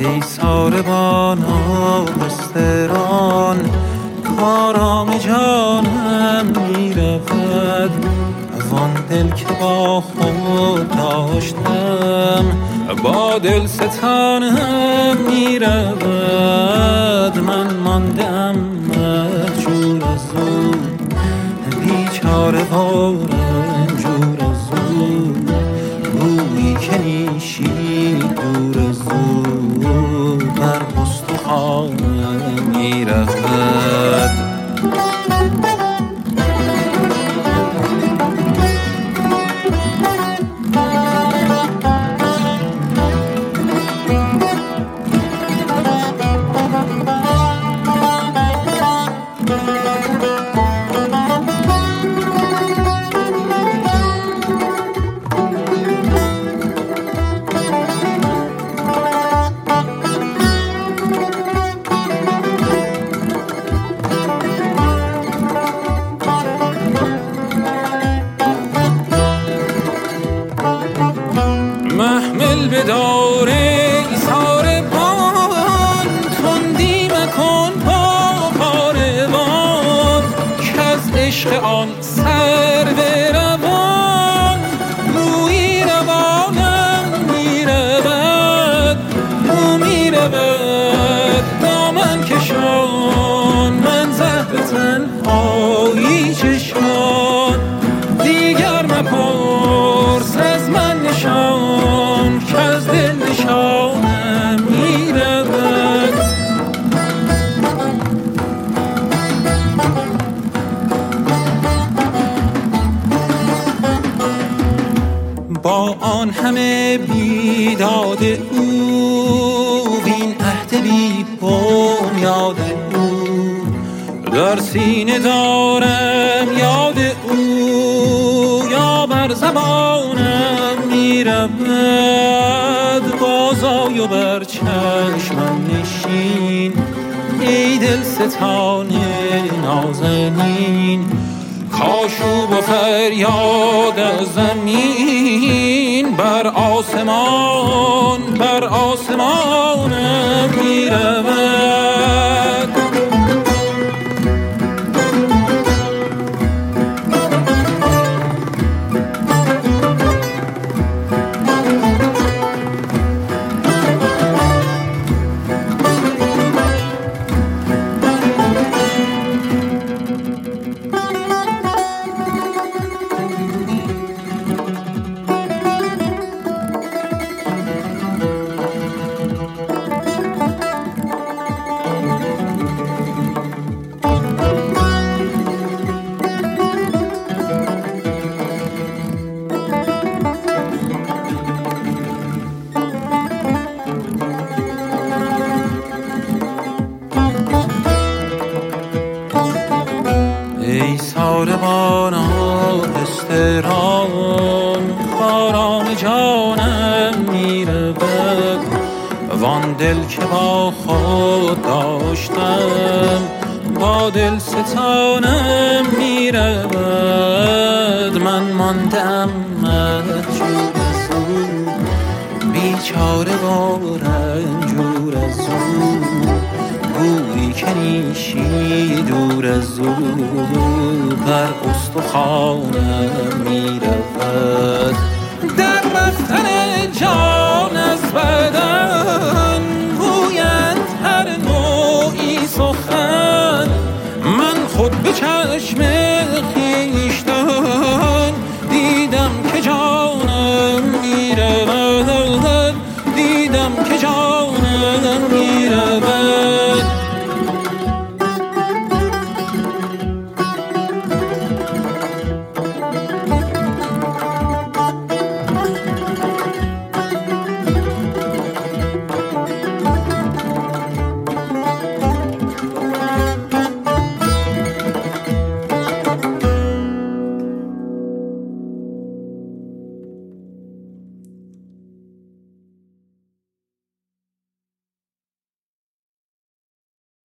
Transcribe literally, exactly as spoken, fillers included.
ای ساربان آبستران، کارام جانم می رود. وان دل که با خود داشتم، با دل ستانم می رود. من ماندم مهجور از او، بیچاره و رنجور از او. روی که نیشی دور از او، بر استخوانم می رود. محمل بدار ای ساربان، تندی مکن با کاروان، که از عشق آن سر به روان. روی روانم می رود، او می رود دامن کشان. من زهر تنهایی چشمان، دیگر مپرس از من نشان، که از دل نشانم می رود. با آن همه بیداد او، وین عهد بی بنیاد او، در سینه دارم یاد او. یا بر زبانم می رود، بازآی و بر چشمم نشین. ای دل ستان نازنین، کاشوب و فریاد از زمین. بر آسمان بر آسمانم می رود. ای ساربان آبستران، کارام جانم می رود. وان دل که با خود داشتم، با دل ستانم می رود. من ماندم مهجور از او، بیچاره و رنجور از او. روی که نیشی دور از او، بر استخوانم می رود.